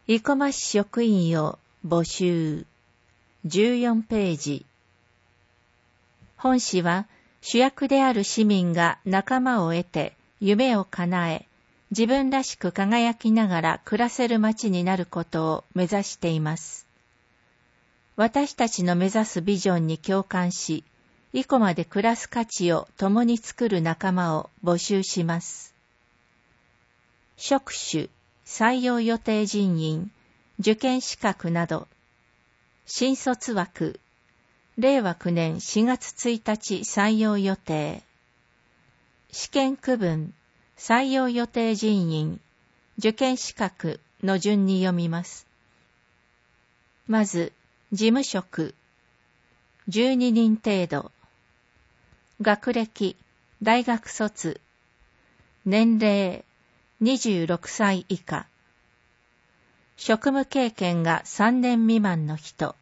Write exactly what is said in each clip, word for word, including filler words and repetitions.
生駒市職員を募集。じゅうよんページ。本誌は主役である市民が仲間を得て夢を叶え、自分らしく輝きながら暮らせる街になることを目指しています。私たちの目指すビジョンに共感し、生駒で暮らす価値を共に作る仲間を募集します。職種、採用予定人員、受験資格など、新卒枠、れいわきゅうねんしがつついたち採用予定。試験区分、採用予定人員、受験資格の順に読みます。まず、事務職、じゅうににん程度。学歴、大学卒。年齢、にじゅうろくさい以下。職務経験がさんねん未満の人。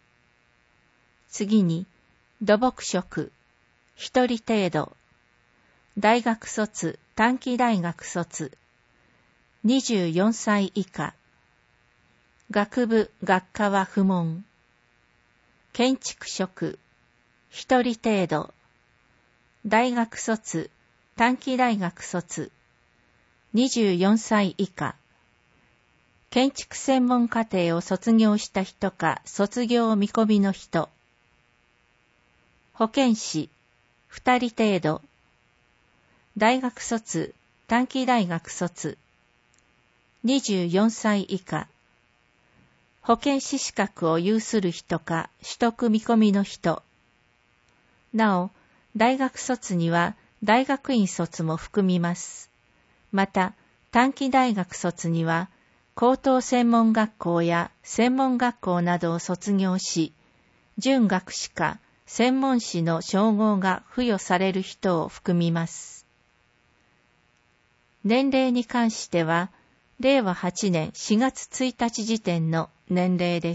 次に、土木職、ひとり程度。大学卒、短期大学卒。にじゅうよんさい以下。学部、学科は不問。建築職、ひとり程度。大学卒、短期大学卒。にじゅうよんさい以下。建築専門課程を卒業した人か卒業見込みの人。保健師、ふたり程度。大学卒、短期大学卒。にじゅうよんさい以下。保健師資格を有する人か取得見込みの人。なお、大学卒には大学院卒も含みます。また、短期大学卒には、高等専門学校や専門学校などを卒業し、準学士か専門士の称号が付与される人を含みます。年齢に関しては、れいわはちねんしがつついたち時点の年齢です。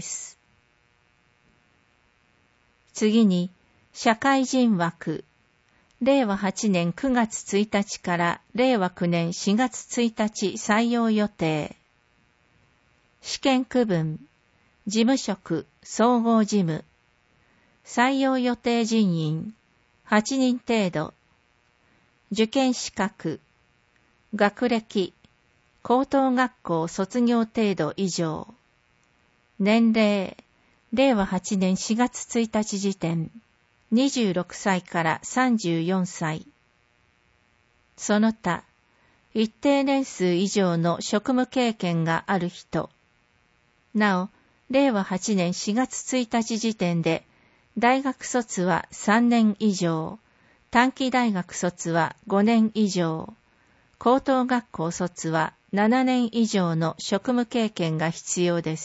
次に、社会人枠。れいわはちねんくがつついたちかられいわきゅうねんしがつついたち採用予定。試験区分、事務職、総合事務。採用予定人員、はちにん程度。受験資格、学歴、高等学校卒業程度以上。年齢、れいわはちねんしがつついたち時点、にじゅうろくさいからさんじゅうよんさい。その他、一定年数以上の職務経験がある人。なお、れいわはちねんしがつついたち時点で、大学卒はさんねん以上、短期大学卒はごねん以上、高等学校卒はななねん以上の職務経験が必要です。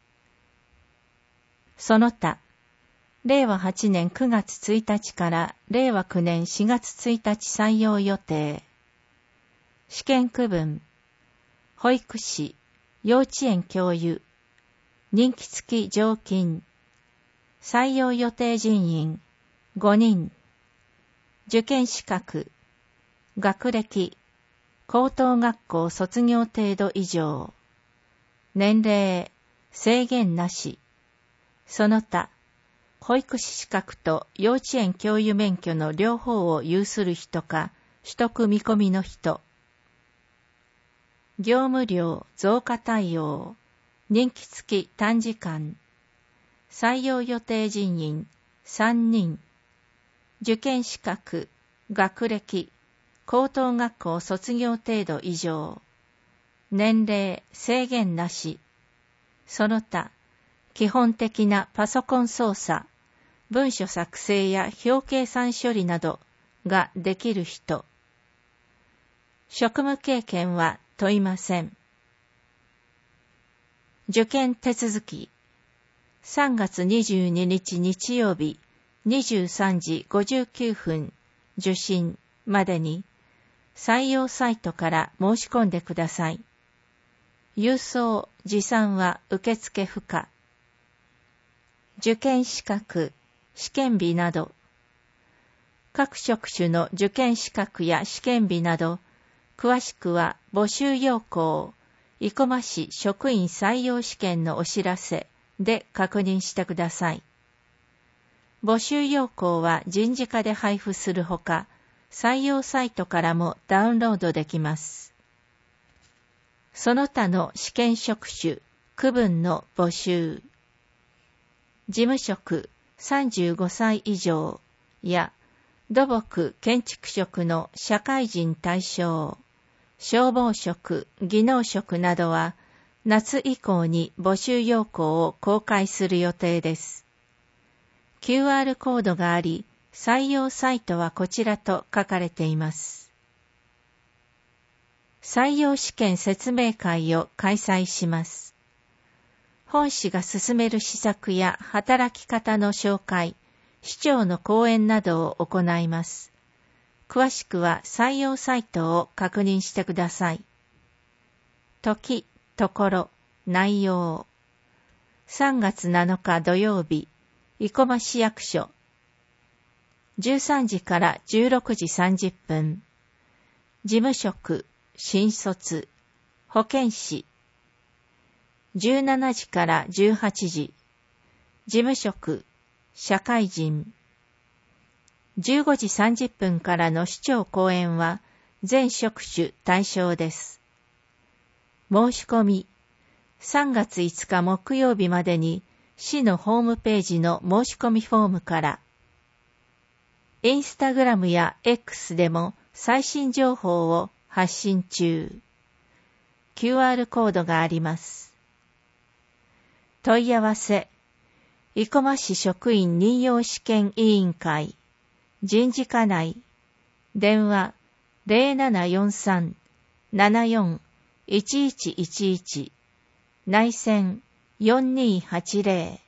その他、れいわはちねんくがつついたちかられいわきゅうねんしがつついたち採用予定。試験区分、保育士、幼稚園教諭、任期付き常勤、採用予定人員、ごにん、受験資格、学歴、高等学校卒業程度以上、年齢、制限なし、その他、保育士資格と幼稚園教諭免許の両方を有する人か、取得見込みの人。業務量増加対応、任期付き短時間。採用予定人員さんにん。受験資格、学歴、高等学校卒業程度以上。年齢、制限なし。その他、基本的なパソコン操作、文書作成や表計算処理などができる人。職務経験は問いません。受験手続き。さんがつにじゅうににち日曜日にじゅうさんじごじゅうきゅうふん受信までに採用サイトから申し込んでください。郵送、持参は受付不可。受験資格、試験日など。各職種の受験資格や試験日など、詳しくは募集要項、 生駒市職員採用試験のお知らせで確認してください。募集要項は人事課で配布するほか、採用サイトからもダウンロードできます。その他の試験職種、区分の募集。事務職さんじゅうごさい以上や土木建築職の社会人対象、消防職、技能職などは夏以降に募集要項を公開する予定です。キューアール コードがあり、採用サイトはこちらと書かれています。採用試験説明会を開催します。本市が進める施策や働き方の紹介、市長の講演などを行います。詳しくは採用サイトを確認してください。時、ところ、内容。さんがつなのか土曜日、生駒市役所。じゅうさんじからじゅうろくじさんじゅっぷん。事務職、新卒、保健師。じゅうしちじからじゅうはちじ。事務職、社会人。じゅうごじさんじゅっぷんからの市長講演は全職種対象です。申し込み、さんがついつか木曜日までに市のホームページの申し込みフォームから、インスタグラムや X でも最新情報を発信中。キューアール コードがあります。問い合わせ、生駒市職員任用試験委員会、人事課内、電話 ゼロななよんさん ななよん いちいちいちいち、内線よんにーはちゼロ